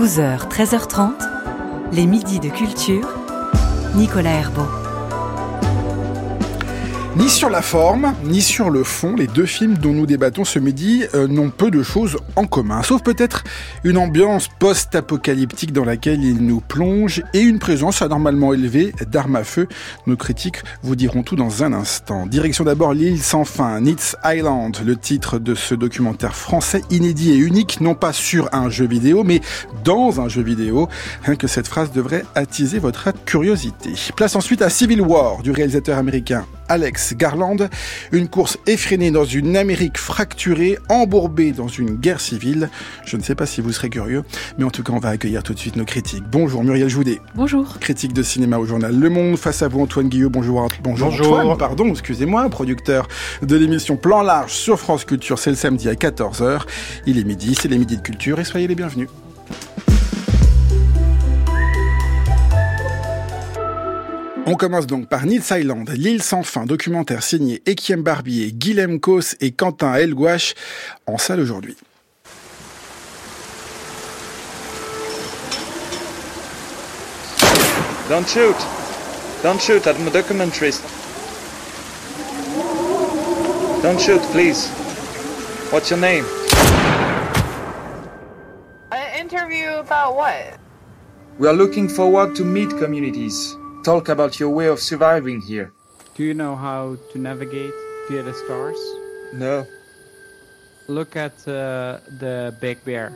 12h, 13h30, les midis de culture, Nicolas Herbeau. Ni sur la forme, ni sur le fond, les deux films dont nous débattons ce midi n'ont peu de choses en commun. Sauf peut-être une ambiance post-apocalyptique dans laquelle ils nous plongent et une présence anormalement élevée d'armes à feu. Nos critiques vous diront tout dans un instant. Direction d'abord l'île sans fin, Needs Island, le titre de ce documentaire français inédit et unique, non pas sur un jeu vidéo, mais dans un jeu vidéo. Rien que cette phrase devrait attiser votre curiosité. Place ensuite à Civil War, du réalisateur américain Alex Garland, une course effrénée dans une Amérique fracturée, embourbée dans une guerre civile. Je ne sais pas si vous serez curieux, mais en tout cas, on va accueillir tout de suite nos critiques. Bonjour Muriel Joudet. Bonjour. Critique de cinéma au journal Le Monde. Face à vous, Antoine Guillot. Bonjour. Bonjour. Antoine, excusez-moi, producteur de l'émission Plan Large sur France Culture. C'est le samedi à 14h. Il est midi, c'est les midis de culture et soyez les bienvenus. On commence donc par Needs Island, l'île sans fin, documentaire signé Ékiem Barbier, Guilhem Causse et Quentin Helgouache, en salle aujourd'hui. Don't shoot. Don't shoot at my documentaries. Don't shoot, please. What's your name? An interview about what? We are looking forward to meet communities. Talk about your way of surviving here. Do you know how to navigate via the stars? No. Look at the Big Bear.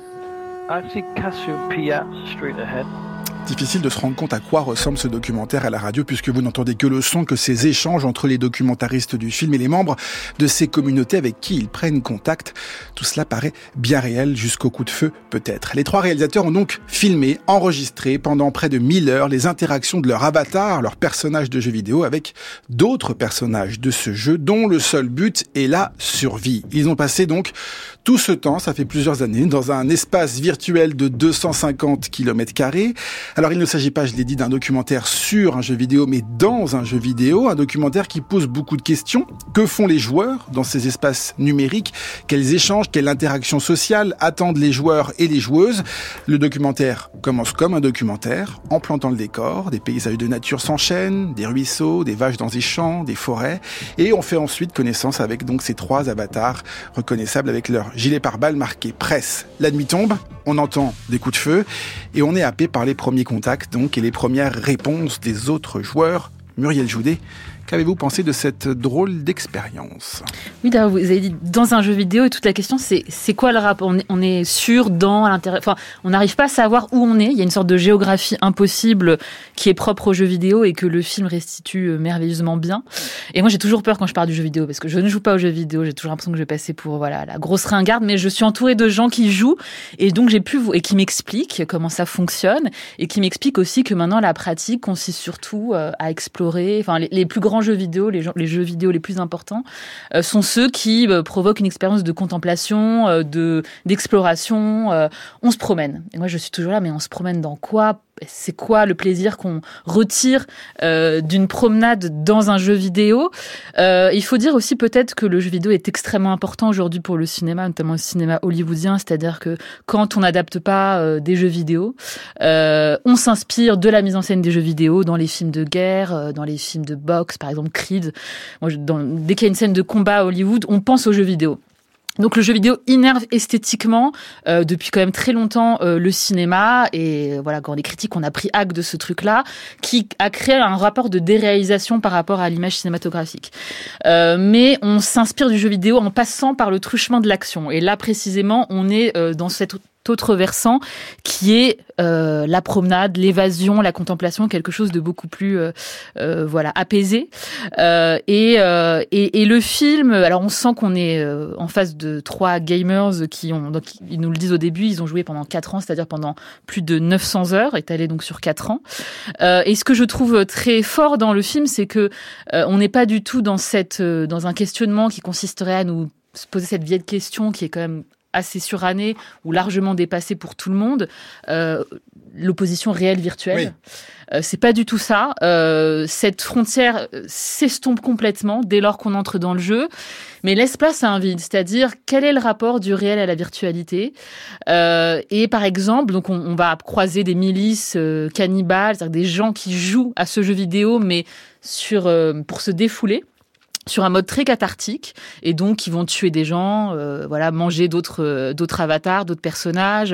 I see Cassiopeia straight ahead. Difficile de se rendre compte à quoi ressemble ce documentaire à la radio puisque vous n'entendez que le son, que ces échanges entre les documentaristes du film et les membres de ces communautés avec qui ils prennent contact. Tout cela paraît bien réel jusqu'au coup de feu peut-être. Les trois réalisateurs ont donc filmé, enregistré pendant près de 1000 heures les interactions de leur avatar, leur personnage de jeu vidéo avec d'autres personnages de ce jeu dont le seul but est la survie. Ils ont passé donc tout ce temps, ça fait plusieurs années, dans un espace virtuel de 250 km². Alors il ne s'agit pas, je l'ai dit, d'un documentaire sur un jeu vidéo, mais dans un jeu vidéo, un documentaire qui pose beaucoup de questions. Que font les joueurs dans ces espaces numériques? Quels échanges, quelle interaction sociale attendent les joueurs et les joueuses? Le documentaire commence comme un documentaire, en plantant le décor, des paysages de nature s'enchaînent, des ruisseaux, des vaches dans des champs, des forêts, et on fait ensuite connaissance avec donc ces trois avatars reconnaissables avec leur gilet pare-balles marqué presse. La nuit tombe, on entend des coups de feu et on est happé par les premiers contacts donc et les premières réponses des autres joueurs. Muriel Joudet, qu'avez-vous pensé de cette drôle d'expérience? Oui, d'ailleurs, vous avez dit dans un jeu vidéo et toute la question c'est quoi le rapport? On est sûr dans à l'intérieur, enfin on n'arrive pas à savoir où on est. Il y a une sorte de géographie impossible qui est propre au jeu vidéo et que le film restitue merveilleusement bien. Et moi j'ai toujours peur quand je parle du jeu vidéo parce que je ne joue pas aux jeux vidéo. J'ai toujours l'impression que je vais passer pour la grosse ringarde, mais je suis entourée de gens qui jouent et donc et qui m'expliquent comment ça fonctionne et qui m'expliquent aussi que maintenant la pratique consiste surtout à explorer. Enfin les plus grands jeux vidéo, les jeux vidéo les plus importants, sont ceux qui provoquent une expérience de contemplation, d'exploration. On se promène. Et moi, je suis toujours là, mais on se promène dans quoi? C'est quoi le plaisir qu'on retire d'une promenade dans un jeu vidéo? Il faut dire aussi peut-être que le jeu vidéo est extrêmement important aujourd'hui pour le cinéma, notamment le cinéma hollywoodien, c'est-à-dire que quand on n'adapte pas des jeux vidéo, on s'inspire de la mise en scène des jeux vidéo dans les films de guerre, dans les films de boxe, par exemple Creed. Moi, dès qu'il y a une scène de combat à Hollywood, on pense aux jeux vidéo. Donc le jeu vidéo innerve esthétiquement depuis quand même très longtemps le cinéma et voilà, quand les critiques on a pris acte de ce truc-là qui a créé un rapport de déréalisation par rapport à l'image cinématographique. Mais on s'inspire du jeu vidéo en passant par le truchement de l'action et là précisément on est dans cet autre versant qui est la promenade, l'évasion, la contemplation, quelque chose de beaucoup plus apaisé. Et le film, alors on sent qu'on est en face de trois gamers donc ils nous le disent au début, ils ont joué pendant 4 ans, c'est-à-dire pendant plus de 900 heures, étalé donc sur 4 ans. Et ce que je trouve très fort dans le film, c'est que on n'est pas du tout dans un questionnement qui consisterait à nous poser cette vieille question qui est quand même assez surannée ou largement dépassée pour tout le monde, l'opposition réelle-virtuelle. C'est pas du tout ça. Cette frontière s'estompe complètement dès lors qu'on entre dans le jeu, mais laisse place à un vide. C'est-à-dire, quel est le rapport du réel à la virtualité ? Et par exemple, donc on va croiser des milices cannibales, c'est-à-dire des gens qui jouent à ce jeu vidéo, mais pour se défouler, sur un mode très cathartique, et donc ils vont tuer des gens, manger d'autres avatars, d'autres personnages,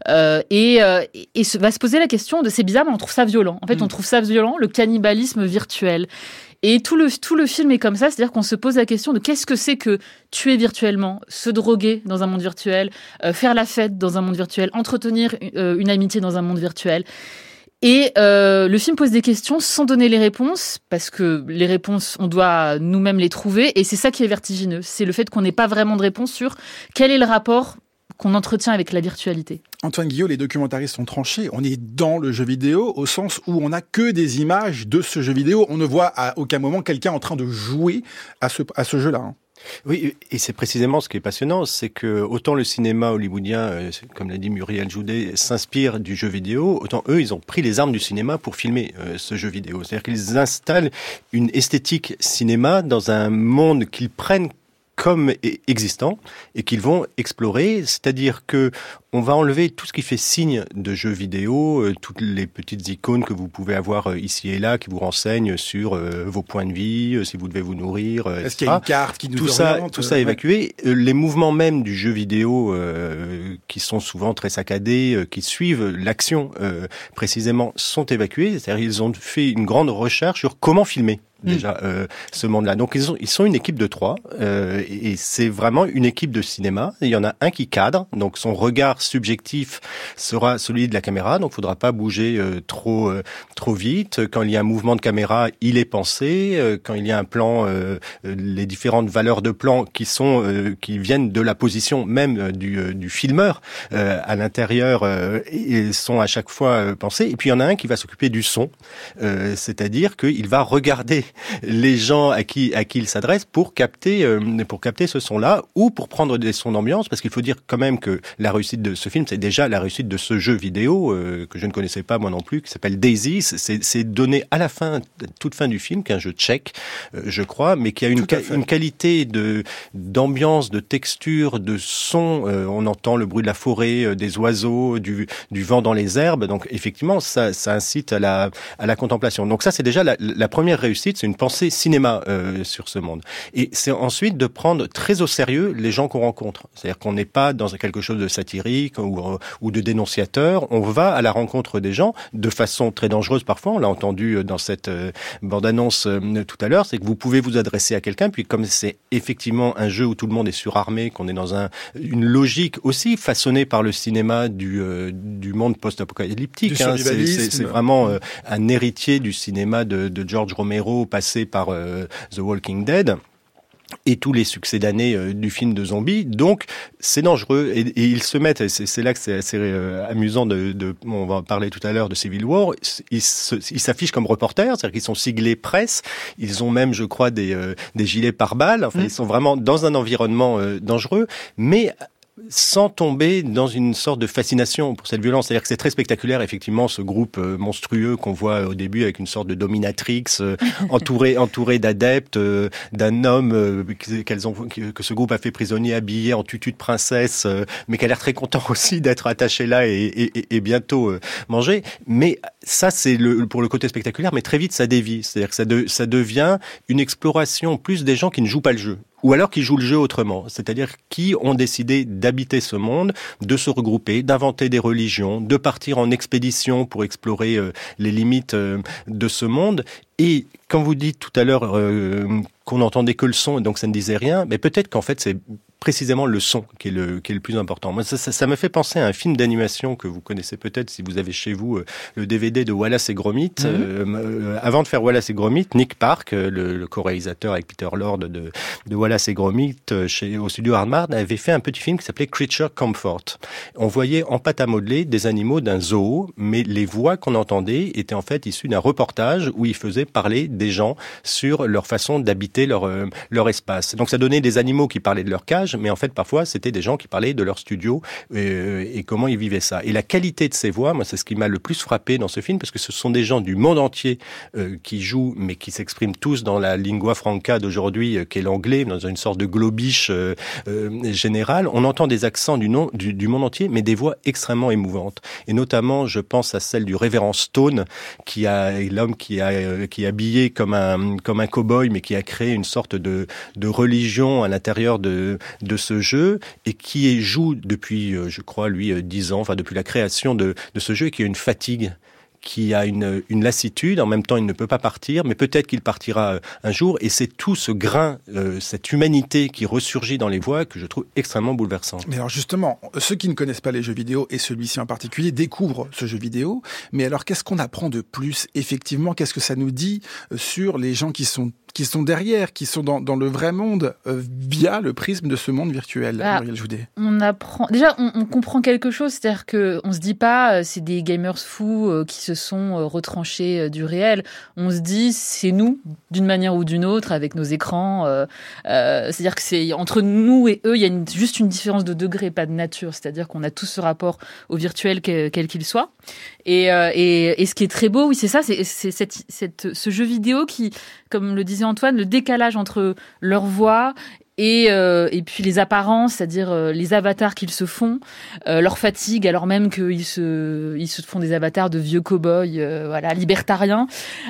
et va se poser la question de, c'est bizarre, mais on trouve ça violent. En fait, on trouve ça violent, le cannibalisme virtuel. Et tout le film est comme ça, c'est-à-dire qu'on se pose la question de qu'est-ce que c'est que tuer virtuellement, se droguer dans un monde virtuel, faire la fête dans un monde virtuel, entretenir une amitié dans un monde virtuel. Et le film pose des questions sans donner les réponses, parce que les réponses, on doit nous-mêmes les trouver, et c'est ça qui est vertigineux. C'est le fait qu'on n'ait pas vraiment de réponse sur quel est le rapport qu'on entretient avec la virtualité. Antoine Guillot, les documentaristes sont tranchés. On est dans le jeu vidéo au sens où on n'a que des images de ce jeu vidéo. On ne voit à aucun moment quelqu'un en train de jouer à ce jeu-là. Oui, et c'est précisément ce qui est passionnant, c'est que autant le cinéma hollywoodien, comme l'a dit Muriel Joudet, s'inspire du jeu vidéo, autant eux, ils ont pris les armes du cinéma pour filmer ce jeu vidéo. C'est-à-dire qu'ils installent une esthétique cinéma dans un monde qu'ils prennent comme existant et qu'ils vont explorer, c'est-à-dire que on va enlever tout ce qui fait signe de jeu vidéo, toutes les petites icônes que vous pouvez avoir ici et là qui vous renseignent sur vos points de vie, si vous devez vous nourrir, etc. Est-ce qu'il y a une carte qui nous oriente ? Tout ça évacué. Les mouvements même du jeu vidéo qui sont souvent très saccadés, qui suivent l'action précisément, sont évacués. C'est-à-dire ils ont fait une grande recherche sur comment filmer déjà ce monde-là. Donc ils sont une équipe de 3 et c'est vraiment une équipe de cinéma. Il y en a un qui cadre, donc son regard subjectif sera celui de la caméra, donc il faudra pas bouger trop vite. Quand il y a un mouvement de caméra, il est pensé. Quand il y a un plan, les différentes valeurs de plan qui viennent de la position même du filmeur à l'intérieur, ils sont à chaque fois pensés. Et puis il y en a un qui va s'occuper du son, c'est-à-dire qu'il va regarder les gens à qui il s'adresse pour capter ce son-là ou pour prendre des sons d'ambiance, parce qu'il faut dire quand même que la réussite de ce film, c'est déjà la réussite de ce jeu vidéo que je ne connaissais pas moi non plus, qui s'appelle Daisy. C'est donné à la toute fin du film, qui est un jeu tchèque, je crois, mais qui a une qualité d'ambiance, de texture, de son. On entend le bruit de la forêt, des oiseaux, du vent dans les herbes. Donc effectivement, ça incite à la contemplation. Donc ça, c'est déjà la première réussite. C'est une pensée cinéma sur ce monde. Et c'est ensuite de prendre très au sérieux les gens qu'on rencontre. C'est-à-dire qu'on n'est pas dans quelque chose de satirique ou de dénonciateur. On va à la rencontre des gens de façon très dangereuse parfois. On l'a entendu dans cette bande-annonce tout à l'heure. C'est que vous pouvez vous adresser à quelqu'un, puis comme c'est effectivement un jeu où tout le monde est surarmé, qu'on est dans une logique aussi façonnée par le cinéma du monde post-apocalyptique. C'est vraiment un héritier du cinéma de George Romero, passé par The Walking Dead et tous les succès d'année du film de zombies. Donc c'est dangereux et ils se mettent, c'est là que c'est assez amusant on va en parler tout à l'heure de Civil War, ils s'affichent comme reporters, c'est-à-dire qu'ils sont siglés presse, ils ont même je crois des gilets pare-balles, enfin ils sont vraiment dans un environnement dangereux, mais sans tomber dans une sorte de fascination pour cette violence. C'est-à-dire que c'est très spectaculaire, effectivement, ce groupe monstrueux qu'on voit au début avec une sorte de dominatrix entouré d'adeptes, d'un homme que ce groupe a fait prisonnier, habillé en tutu de princesse, mais qui a l'air très content aussi d'être attaché là et bientôt mangé. Mais ça, c'est pour le côté spectaculaire, mais très vite, ça dévie. C'est-à-dire que ça devient une exploration plus des gens qui ne jouent pas le jeu. Ou alors qui jouent le jeu autrement, c'est-à-dire qui ont décidé d'habiter ce monde, de se regrouper, d'inventer des religions, de partir en expédition pour explorer les limites de ce monde. Et quand vous dites tout à l'heure qu'on n'entendait que le son et donc ça ne disait rien, mais peut-être qu'en fait c'est précisément le son qui est le plus important. Moi, ça me fait penser à un film d'animation que vous connaissez peut-être si vous avez chez vous le DVD de Wallace et Gromit. Avant de faire Wallace et Gromit, Nick Park, le co-réalisateur avec Peter Lord de Wallace et Gromit au studio Hardman, avait fait un petit film qui s'appelait Creature Comfort. On voyait en pâte à modeler des animaux d'un zoo, mais les voix qu'on entendait étaient en fait issues d'un reportage où ils faisaient parler des gens sur leur façon d'habiter leur espace. Donc ça donnait des animaux qui parlaient de leur cage, images, mais en fait, parfois, c'était des gens qui parlaient de leur studio et comment ils vivaient ça. Et la qualité de ces voix, moi, c'est ce qui m'a le plus frappé dans ce film, parce que ce sont des gens du monde entier qui jouent, mais qui s'expriment tous dans la lingua franca d'aujourd'hui, qui est l'anglais, dans une sorte de globish général. On entend des accents du monde entier, mais des voix extrêmement émouvantes. Et notamment, je pense à celle du révérend Stone, l'homme qui est habillé comme un cow-boy, mais qui a créé une sorte de religion à l'intérieur de ce jeu, et qui joue depuis, je crois, lui, 10 ans, enfin depuis la création de ce jeu, et qui a une fatigue, qui a une lassitude. En même temps, il ne peut pas partir, mais peut-être qu'il partira un jour. Et c'est tout ce grain, cette humanité qui ressurgit dans les voix que je trouve extrêmement bouleversant. Mais alors justement, ceux qui ne connaissent pas les jeux vidéo, et celui-ci en particulier, découvrent ce jeu vidéo. Mais alors, qu'est-ce qu'on apprend de plus? Effectivement, qu'est-ce que ça nous dit sur les gens qui sont derrière, qui sont dans le vrai monde, via le prisme de ce monde virtuel, Muriel Joudet? On apprend... Déjà, on comprend quelque chose, c'est-à-dire qu'on se dit pas, c'est des gamers fous qui se sont retranchés du réel. On se dit, c'est nous, d'une manière ou d'une autre, avec nos écrans. C'est-à-dire que c'est entre nous et eux, il y a juste une différence de degré, pas de nature. C'est-à-dire qu'on a tous ce rapport au virtuel, quel qu'il soit. Et ce qui est très beau, oui, c'est ça, c'est ce jeu vidéo qui, comme le disait Antoine, le décalage entre leur voix et puis les apparences, c'est-à-dire les avatars qu'ils se font, leur fatigue, alors même qu'ils se font des avatars de vieux cow-boys, libertariens.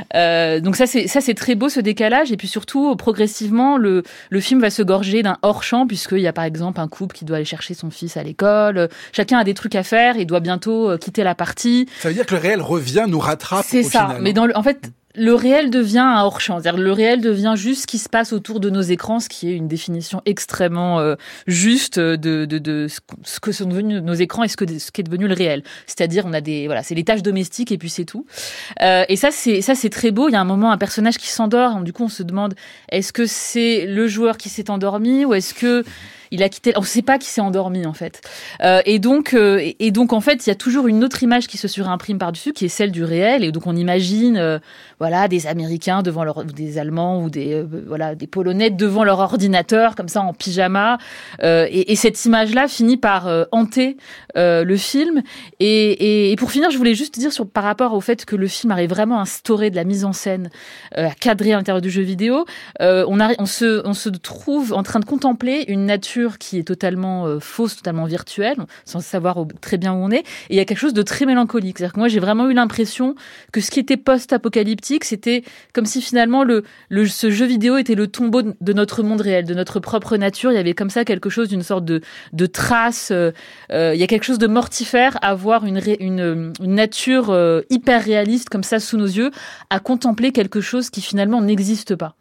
Donc ça c'est très beau, ce décalage. Et puis surtout, progressivement, le film va se gorger d'un hors-champ, puisqu'il y a par exemple un couple qui doit aller chercher son fils à l'école. Chacun a des trucs à faire et doit bientôt quitter la partie. Ça veut dire que le réel revient, nous rattrape. C'est ça. Final. Mais en fait, le réel devient un hors-champ. C'est-à-dire, le réel devient juste ce qui se passe autour de nos écrans, ce qui est une définition extrêmement juste de ce que sont devenus nos écrans et ce qu'est devenu le réel. C'est-à-dire, on a c'est les tâches domestiques et puis c'est tout. Et ça c'est très beau. Il y a un moment, un personnage qui s'endort. Du coup, on se demande, est-ce que c'est le joueur qui s'est endormi ou est-ce que il a quitté. On ne sait pas qui s'est endormi en fait. Et donc en fait, il y a toujours une autre image qui se surimprime par-dessus, qui est celle du réel. Et donc on imagine, des Américains devant des Allemands ou des Polonais devant leur ordinateur comme ça en pyjama. Et cette image-là finit par hanter le film. Et pour finir, je voulais juste dire par rapport au fait que le film arrive vraiment à instaurer de la mise en scène, à cadrer à l'intérieur du jeu vidéo. On se trouve en train de contempler une nature qui est totalement fausse, totalement virtuelle, sans savoir très bien où on est. Et il y a quelque chose de très mélancolique. C'est-à-dire que moi, j'ai vraiment eu l'impression que ce qui était post-apocalyptique, c'était comme si finalement ce jeu vidéo était le tombeau de notre monde réel, de notre propre nature. Il y avait comme ça quelque chose d'une sorte de trace. Il y a quelque chose de mortifère à voir une nature hyper réaliste comme ça sous nos yeux, à contempler quelque chose qui finalement n'existe pas.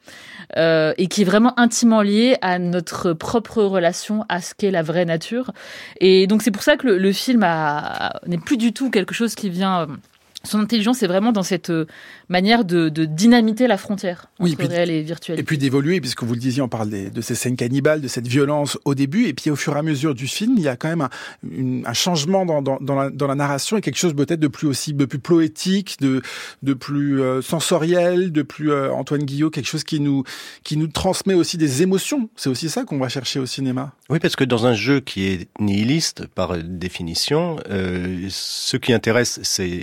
Et qui est vraiment intimement lié à notre propre relation à ce qu'est la vraie nature. Et donc c'est pour ça que le film n'est plus du tout quelque chose qui vient... Son intelligence, c'est vraiment dans cette manière de dynamiter la frontière entre réel et virtuel. Et puis d'évoluer, puisque vous le disiez, on parle de ces scènes cannibales, de cette violence au début, et puis au fur et à mesure du film, il y a quand même un changement dans la narration, et quelque chose peut-être de plus poétique, de plus sensoriel, de plus Antoine Guillot, quelque chose qui nous transmet aussi des émotions. C'est aussi ça qu'on va chercher au cinéma. Oui, parce que dans un jeu qui est nihiliste par définition, ce qui intéresse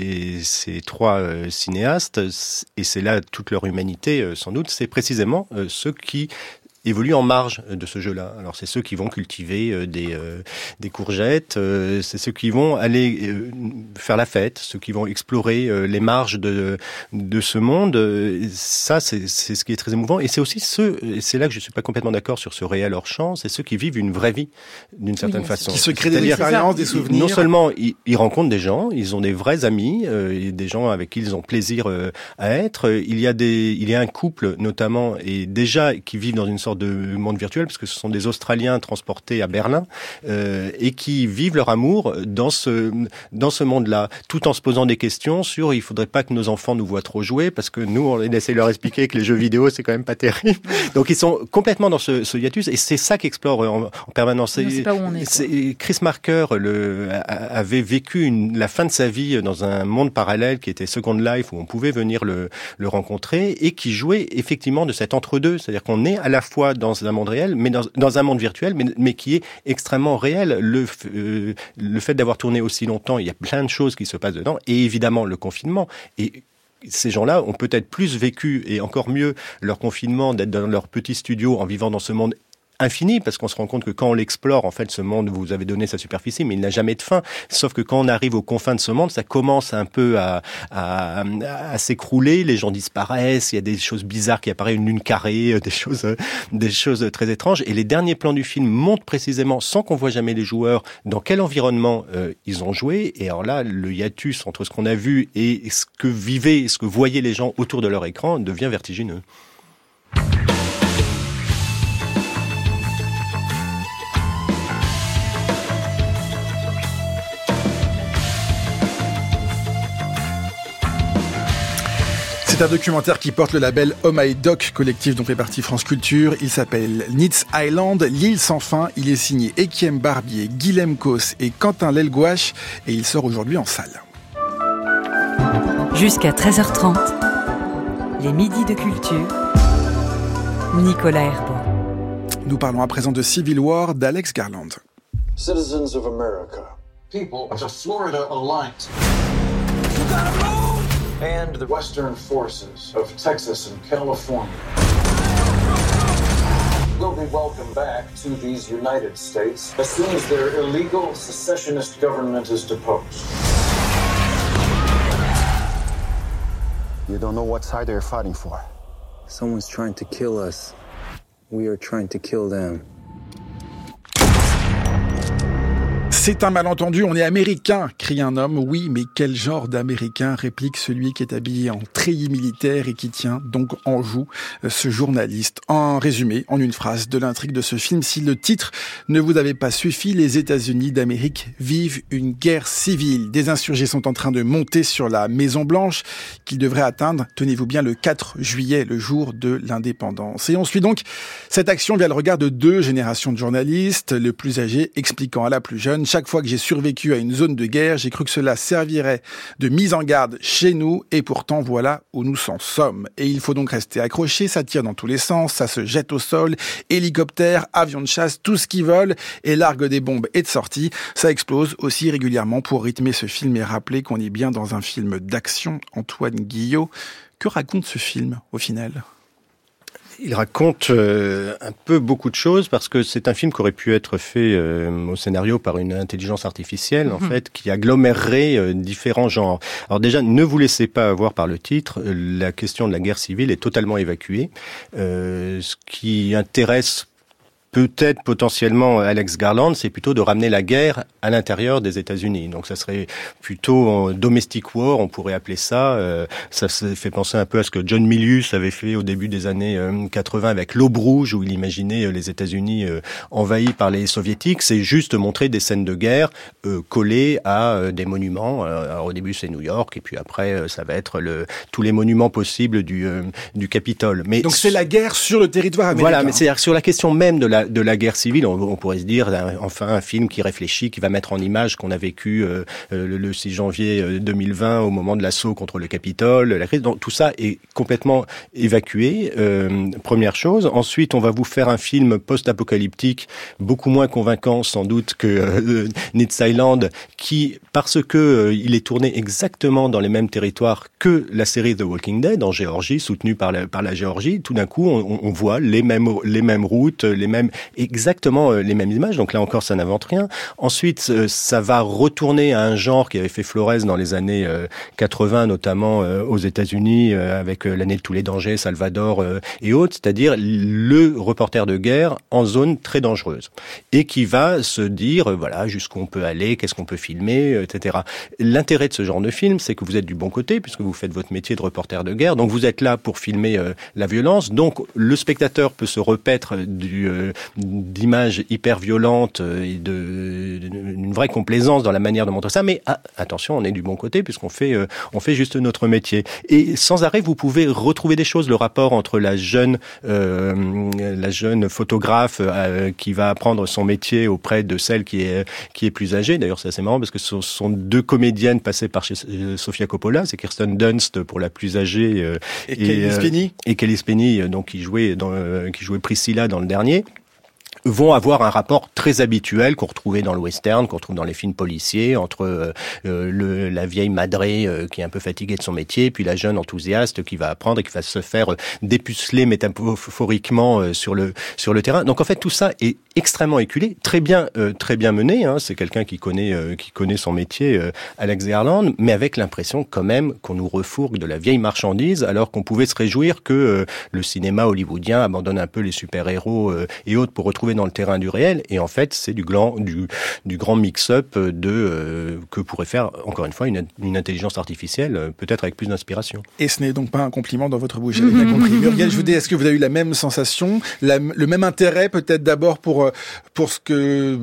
ces trois cinéastes, et c'est là toute leur humanité sans doute, c'est précisément ceux qui évoluent en marge de ce jeu-là. Alors c'est ceux qui vont cultiver des courgettes, c'est ceux qui vont aller faire la fête, ceux qui vont explorer les marges de ce monde. Ça, c'est ce qui est très émouvant. Et c'est aussi et c'est là que je suis pas complètement d'accord sur ce réel hors champ, c'est ceux qui vivent une vraie vie d'une certaine façon. Qui se créent des expériences, des souvenirs. Non seulement ils rencontrent des gens, ils ont des vrais amis, des gens avec qui ils ont plaisir à être. Il y a un couple notamment, et déjà qui vivent dans une sorte de monde virtuel, parce que ce sont des Australiens transportés à Berlin et qui vivent leur amour dans ce monde-là, tout en se posant des questions sur il faudrait pas que nos enfants nous voient trop jouer, parce que nous on essaie de leur expliquer que les jeux vidéo c'est quand même pas terrible. Donc ils sont complètement dans ce hiatus, et c'est ça qu'explore en permanence. On sait pas où on est. Chris Marker avait vécu la fin de sa vie dans un monde parallèle qui était Second Life, où on pouvait venir le rencontrer, et qui jouait effectivement de cet entre-deux, c'est-à-dire qu'on est à la fois fois dans un monde réel, mais dans un monde virtuel, mais qui est extrêmement réel. Le fait d'avoir tourné aussi longtemps, il y a plein de choses qui se passent dedans, et évidemment le confinement. Et ces gens-là ont peut-être plus vécu, et encore mieux, leur confinement, d'être dans leur petit studio en vivant dans ce monde infini, parce qu'on se rend compte que quand on l'explore, en fait, ce monde, vous avez donné sa superficie, mais il n'a jamais de fin. Sauf que quand on arrive aux confins de ce monde, ça commence un peu à s'écrouler, les gens disparaissent, il y a des choses bizarres qui apparaissent, une lune carrée, des choses très étranges. Et les derniers plans du film montrent précisément, sans qu'on voit jamais les joueurs, dans quel environnement ils ont joué. Et alors là, le hiatus entre ce qu'on a vu et ce que voyaient les gens autour de leur écran devient vertigineux. C'est un documentaire qui porte le label Oh My Doc, collectif dont fait partie France Culture. Il s'appelle Needs Island, l'île sans fin. Il est signé Ékiem Barbier, Guilhem Cos et Quentin Lelgouache et il sort aujourd'hui en salle. Jusqu'à 13h30, les midis de culture. Nicolas Herbeau. Nous parlons à présent de Civil War d'Alex Garland. Citizens of America. People of the Florida Alliance. And the Western forces of Texas and California will be welcomed back to these United States as soon as their illegal secessionist government is deposed. You don't know what side they're fighting for. Someone's trying to kill us. We are trying to kill them. C'est un malentendu, on est américain, crie un homme. Oui, mais quel genre d'américain, réplique celui qui est habillé en treillis militaire et qui tient donc en joue ce journaliste. En résumé, en une phrase de l'intrigue de ce film, si le titre ne vous avait pas suffi, les États-Unis d'Amérique vivent une guerre civile. Des insurgés sont en train de monter sur la Maison-Blanche qu'ils devraient atteindre, tenez-vous bien, le 4 juillet, le jour de l'indépendance. Et on suit donc cette action via le regard de deux générations de journalistes, le plus âgé expliquant à la plus jeune: chaque fois que j'ai survécu à une zone de guerre, j'ai cru que cela servirait de mise en garde chez nous, et pourtant voilà où nous en sommes. Et il faut donc rester accroché, ça tire dans tous les sens, ça se jette au sol, hélicoptères, avions de chasse, tout ce qui vole, et largue des bombes et de sortie. Ça explose aussi régulièrement pour rythmer ce film et rappeler qu'on est bien dans un film d'action. Antoine Guillot, que raconte ce film au final ? Il raconte un peu beaucoup de choses parce que c'est un film qui aurait pu être fait au scénario par une intelligence artificielle, en fait, qui agglomérerait différents genres. Alors déjà, ne vous laissez pas avoir par le titre, la question de la guerre civile est totalement évacuée. Ce qui intéresse peut-être potentiellement Alex Garland, c'est plutôt de ramener la guerre à l'intérieur des États-Unis. Donc ça serait plutôt domestic war, on pourrait appeler ça. Ça fait penser un peu à ce que John Milius avait fait au début des années 80 avec l'Aube rouge, où il imaginait les États-Unis envahis par les soviétiques. C'est juste montrer des scènes de guerre collées à des monuments. Alors au début c'est New York, et puis après ça va être tous les monuments possibles du Capitole. Mais donc c'est la guerre sur le territoire américain. Voilà, mais c'est sur la question même de la guerre civile, on pourrait se dire, enfin, un film qui réfléchit, qui va mettre en image ce qu'on a vécu le 6 janvier 2020 au moment de l'assaut contre le Capitole, la crise. Donc, tout ça est complètement évacué, première chose. Ensuite, on va vous faire un film post-apocalyptique, beaucoup moins convaincant sans doute que Needs Island, qui, parce que il est tourné exactement dans les mêmes territoires que la série The Walking Dead, en Géorgie, soutenue par la Géorgie, tout d'un coup, on voit les mêmes routes, exactement les mêmes images. Donc là encore, ça n'invente rien. Ensuite, ça va retourner à un genre qui avait fait Flores dans les années 80, notamment aux États-Unis, avec l'année de tous les dangers, Salvador et autres, c'est-à-dire le reporter de guerre en zone très dangereuse, et qui va se dire, voilà, jusqu'où on peut aller, qu'est-ce qu'on peut filmer, etc. L'intérêt de ce genre de film, c'est que vous êtes du bon côté, puisque vous faites votre métier de reporter de guerre, donc vous êtes là pour filmer la violence, donc le spectateur peut se repaître d'images hyper violentes et d'une vraie complaisance dans la manière de montrer ça. Mais attention, on est du bon côté puisqu'on fait juste notre métier. Et sans arrêt, vous pouvez retrouver des choses. Le rapport entre la jeune photographe qui va apprendre son métier auprès de celle qui est plus âgée. D'ailleurs, c'est assez marrant parce que ce sont deux comédiennes passées par chez Sofia Coppola. C'est Kirsten Dunst pour la plus âgée et Kelly Spenny, donc qui jouait Priscilla dans le dernier, vont avoir un rapport très habituel qu'on retrouvait dans le western, qu'on retrouve dans les films policiers, entre la vieille madrée qui est un peu fatiguée de son métier, puis la jeune enthousiaste qui va apprendre et qui va se faire dépuceler métaphoriquement sur le terrain. Donc en fait tout ça est extrêmement éculé, très bien mené. C'est quelqu'un qui connaît son métier, Alex Garland, mais avec l'impression quand même qu'on nous refourgue de la vieille marchandise, alors qu'on pouvait se réjouir que le cinéma hollywoodien abandonne un peu les super-héros et autres pour retrouver dans le terrain du réel. Et en fait, c'est du grand mix-up que pourrait faire encore une fois une intelligence artificielle, peut-être avec plus d'inspiration. Et ce n'est donc pas un compliment dans votre bouche, j'avais bien compris. Muriel, je vous dis, est-ce que vous avez eu la même sensation, le même intérêt peut-être d'abord pour ce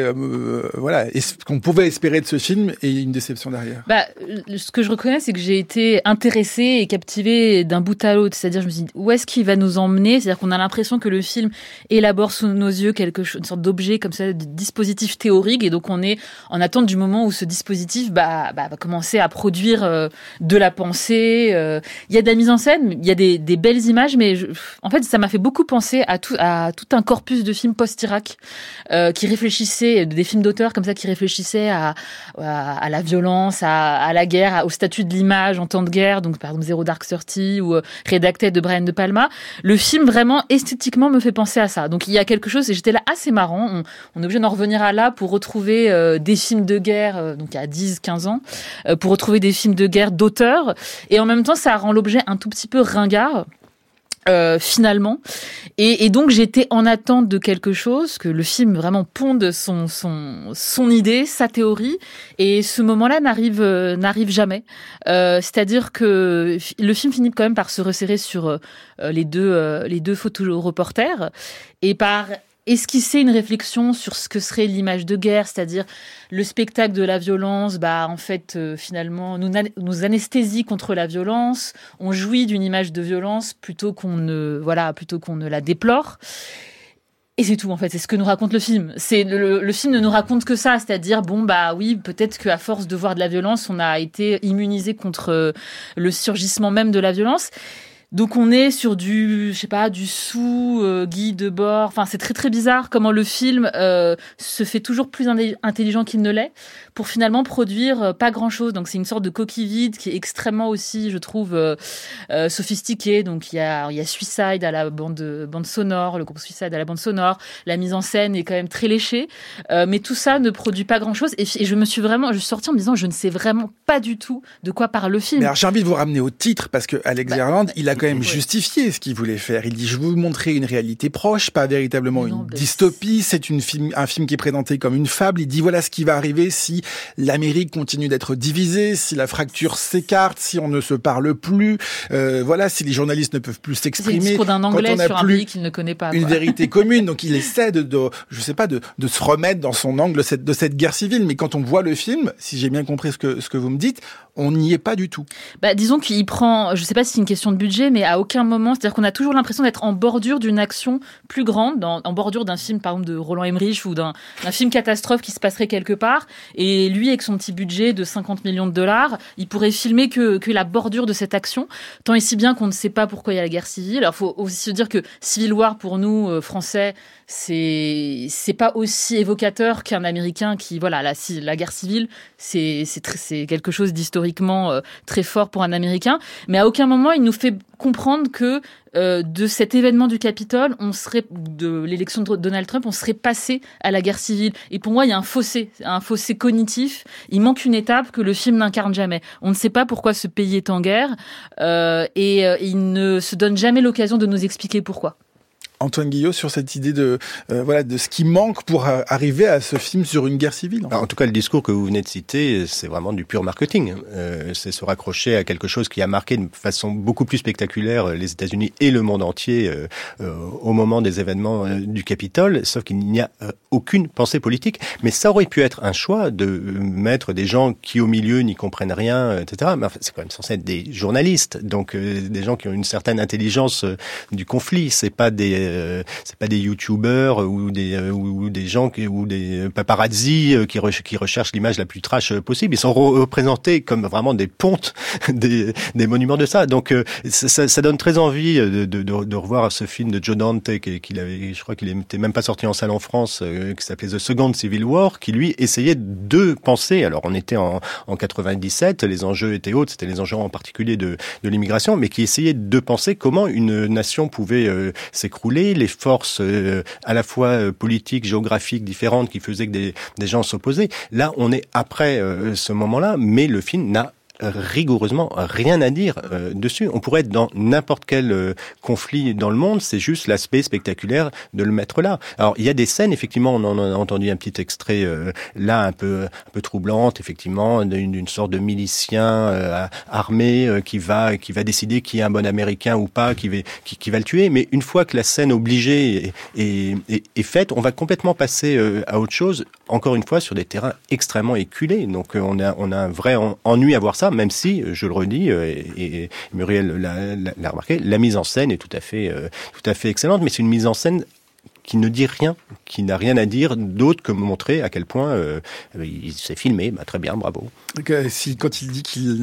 qu'on pouvait espérer de ce film et une déception derrière? Ce que je reconnais, c'est que j'ai été intéressée et captivée d'un bout à l'autre. C'est-à-dire, je me suis dit, où est-ce qu'il va nous emmener? C'est-à-dire qu'on a l'impression que le film élabore sous nos yeux une sorte d'objet comme ça, de dispositif théorique, et donc on est en attente du moment où ce dispositif va commencer à produire de la pensée. Il y a de la mise en scène, il y a des belles images, mais en fait, ça m'a fait beaucoup penser à tout un corpus de films post-Irak qui réfléchissaient, des films d'auteurs comme ça, qui réfléchissaient à la violence, à la guerre, au statut de l'image en temps de guerre, donc par exemple Zero Dark Thirty ou Redacted de Brian De Palma. Le film, vraiment, esthétiquement, me fait penser à ça. Donc il y a quelque chose, et j'étais là assez marrant. On est obligé d'en revenir à là pour retrouver des films de guerre, donc il y a 10-15 ans, pour retrouver des films de guerre d'auteurs. Et en même temps, ça rend l'objet un tout petit peu ringard. Finalement, et donc j'étais en attente de quelque chose, que le film vraiment ponde son idée, sa théorie, et ce moment-là n'arrive jamais. C'est-à-dire que le film finit quand même par se resserrer sur les deux photoreporters et par esquisser une réflexion sur ce que serait l'image de guerre, c'est-à-dire le spectacle de la violence, en fait, finalement, nous anesthésie contre la violence, on jouit d'une image de violence plutôt qu'on ne la déplore. Et c'est tout, en fait, c'est ce que nous raconte le film. Le film ne nous raconte que ça, c'est-à-dire, oui, peut-être qu'à force de voir de la violence, on a été immunisé contre le surgissement même de la violence. Donc on est sur du Guy Debord. Enfin, c'est très très bizarre comment le film se fait toujours plus intelligent qu'il ne l'est pour finalement produire pas grand-chose. Donc c'est une sorte de coquille vide qui est extrêmement aussi, je trouve, sophistiquée. Donc il y a Suicide à la bande sonore, le groupe Suicide à la bande sonore. La mise en scène est quand même très léchée, mais tout ça ne produit pas grand-chose. Et je suis sortie en me disant, je ne sais vraiment pas du tout de quoi parle le film. Mais alors j'ai envie de vous ramener au titre parce que Alex Garland, il a quand même justifié ce qu'il voulait faire. Il dit, je veux vous montrer une réalité proche, pas véritablement une dystopie. C'est un film qui est présenté comme une fable. Il dit, voilà ce qui va arriver si l'Amérique continue d'être divisée, si la fracture s'écarte, si on ne se parle plus, si les journalistes ne peuvent plus s'exprimer. C'est le discours d'un Anglais sur un pays qu'il ne connaît pas. Une vérité commune. Donc il essaie de se remettre dans son angle de cette guerre civile. Mais quand on voit le film, si j'ai bien compris ce que vous me dites, on n'y est pas du tout. Disons qu'il prend, je sais pas si c'est une question de budget, mais à aucun moment, c'est-à-dire qu'on a toujours l'impression d'être en bordure d'une action plus grande, en bordure d'un film, par exemple, de Roland Emmerich ou d'un film catastrophe qui se passerait quelque part. Et lui, avec son petit budget de 50 millions de dollars, il pourrait filmer que la bordure de cette action, tant et si bien qu'on ne sait pas pourquoi il y a la guerre civile. Alors, faut aussi se dire que Civil War, pour nous, Français, c'est pas aussi évocateur qu'un Américain qui, la guerre civile, c'est quelque chose d'historiquement très fort pour un Américain. Mais à aucun moment, il nous fait comprendre que de cet événement du Capitole, de l'élection de Donald Trump, on serait passé à la guerre civile. Et pour moi, il y a un fossé cognitif. Il manque une étape que le film n'incarne jamais. On ne sait pas pourquoi ce pays est en guerre et il ne se donne jamais l'occasion de nous expliquer pourquoi. Antoine Guillot, sur cette idée de ce qui manque pour arriver à ce film sur une guerre civile. En tout cas, le discours que vous venez de citer, c'est vraiment du pur marketing. C'est se raccrocher à quelque chose qui a marqué de façon beaucoup plus spectaculaire les États-Unis et le monde entier au moment des événements du Capitole, sauf qu'il n'y a aucune pensée politique. Mais ça aurait pu être un choix de mettre des gens qui au milieu n'y comprennent rien, etc. Mais enfin, c'est quand même censé être des journalistes, donc des gens qui ont une certaine intelligence du conflit. C'est pas des youtubeurs ou des gens ou des paparazzi qui recherchent l'image la plus trash possible. Ils sont représentés comme vraiment des pontes des monuments de ça. Donc ça donne très envie de revoir ce film de Joe Dante je crois qu'il n'était même pas sorti en salle en France, qui s'appelait The Second Civil War, qui lui essayait de penser. Alors on était en 97, les enjeux étaient autres, c'était les enjeux en particulier de l'immigration, mais qui essayait de penser comment une nation pouvait s'écrouler, les forces à la fois politiques, géographiques différentes qui faisaient que des gens s'opposaient. Là, on est après ce moment-là, mais le film n'a rigoureusement rien à dire dessus. On pourrait être dans n'importe quel conflit dans le monde, c'est juste l'aspect spectaculaire de le mettre là. Alors, il y a des scènes, effectivement, on en a entendu un petit extrait là, un peu troublante, effectivement, d'une sorte de milicien armé qui va décider qui est un bon Américain ou pas, qui va le tuer. Mais une fois que la scène obligée est faite, on va complètement passer à autre chose, encore une fois, sur des terrains extrêmement éculés. Donc, on a un vrai ennui à voir ça, même si, je le redis, et Muriel l'a remarqué, la mise en scène est tout à fait excellente, mais c'est une mise en scène qui ne dit rien, qui n'a rien à dire d'autre que montrer à quel point il s'est filmé. Très bien, bravo. Quand il dit qu'il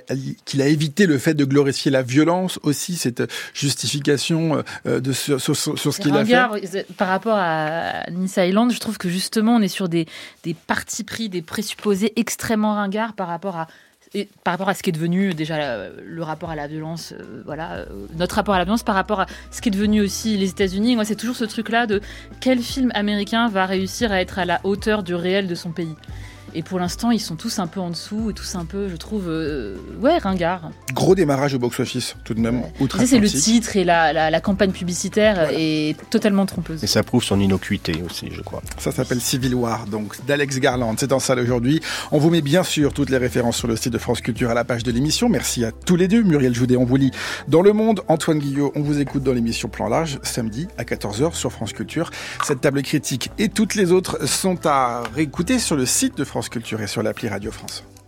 a évité le fait de glorifier la violence aussi, cette justification sur ce qu'il a fait. Par rapport à Nice Island, je trouve que justement on est sur des partis pris, des présupposés extrêmement ringards par rapport à ce qui est devenu déjà le rapport à la violence, notre rapport à la violence par rapport à ce qui est devenu aussi les États-Unis. Moi, c'est toujours ce truc-là de quel film américain va réussir à être à la hauteur du réel de son pays. Et pour l'instant, ils sont tous un peu en dessous et tous un peu, je trouve, ringards. Gros démarrage au box-office, tout de même. C'est le titre et la campagne publicitaire est totalement trompeuse. Et ça prouve son innocuité aussi, je crois. Ça s'appelle Civil War, donc, d'Alex Garland. C'est en salle aujourd'hui. On vous met bien sûr toutes les références sur le site de France Culture à la page de l'émission. Merci à tous les deux. Muriel Joudet, on vous lit dans Le Monde. Antoine Guillot, on vous écoute dans l'émission Plan Large, samedi à 14h sur France Culture. Cette table critique et toutes les autres sont à réécouter sur le site de France Culture et sur l'appli Radio France.